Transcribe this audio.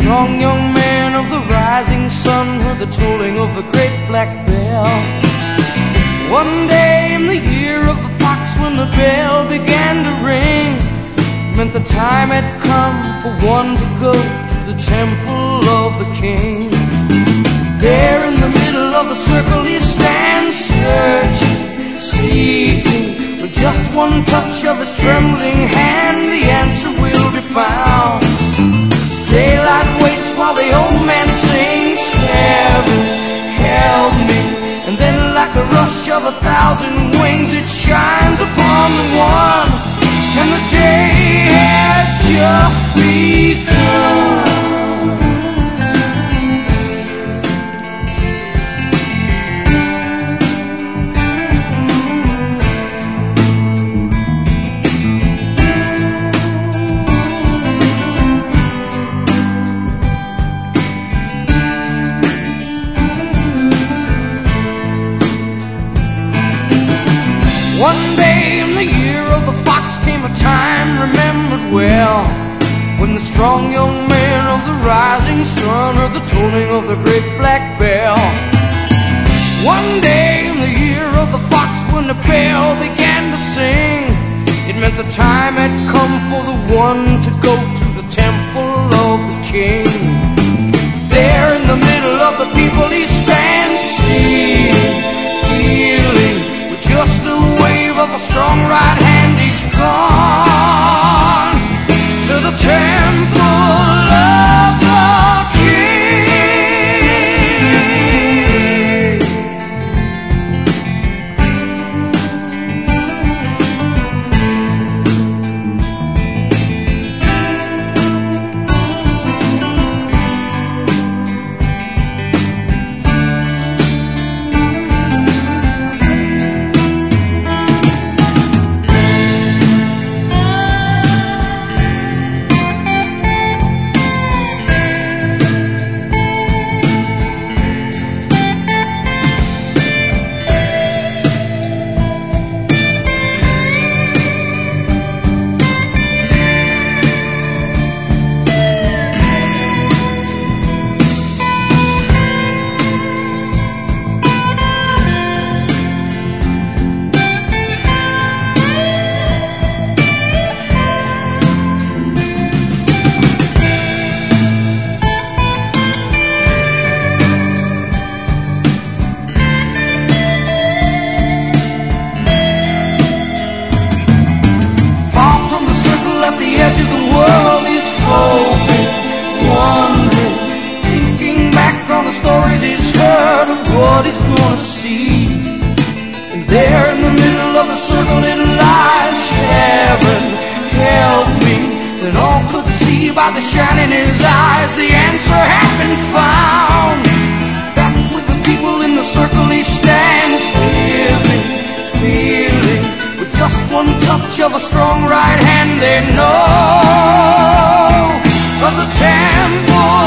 strong young man of the rising sun heard the tolling of the great black bell. One day in the year of the fox, when the bell began to ring, meant the time had come for one to go to the temple of the king. There in the middle of the circle he stands, searching, seeking. With just one touch of his trembling hand, the answer will be found. Daylight waits while the old man sings, heaven, help me. And then like the rush of 1,000 wings, it shines upon the one, and the day had just begun. One day in the year of the fox came a time remembered well, when the strong young man of the rising sun heard the tolling of the great black bell. One day in the year of the fox, when the bell began to sing, it meant the time had come for the one to go to the temple of the king. There in the middle of the people he stands, seeing, feeling, with just a wave of a strong right hand, he's gone to the temple of the king. What he's gonna see, and there in the middle of the circle it lies, heaven, help me. Then all could see by the shine in his eyes, the answer had been found. Back with the people in the circle he stands, giving, feeling, with just one touch of a strong right hand, they know of the temple